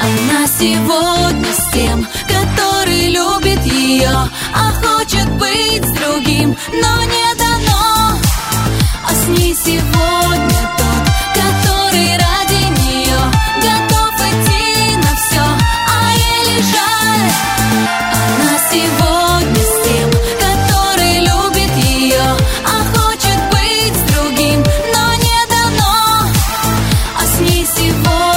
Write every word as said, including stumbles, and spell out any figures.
Она сегодня с тем, который любит ее, а хочет быть с другим, но не дано. А с ней сегодня тот, который ради нее готов идти на все, а ей лишь жаль. Она сегодня с тем, который любит ее, а хочет быть с другим, но не дано. А с ней сегодня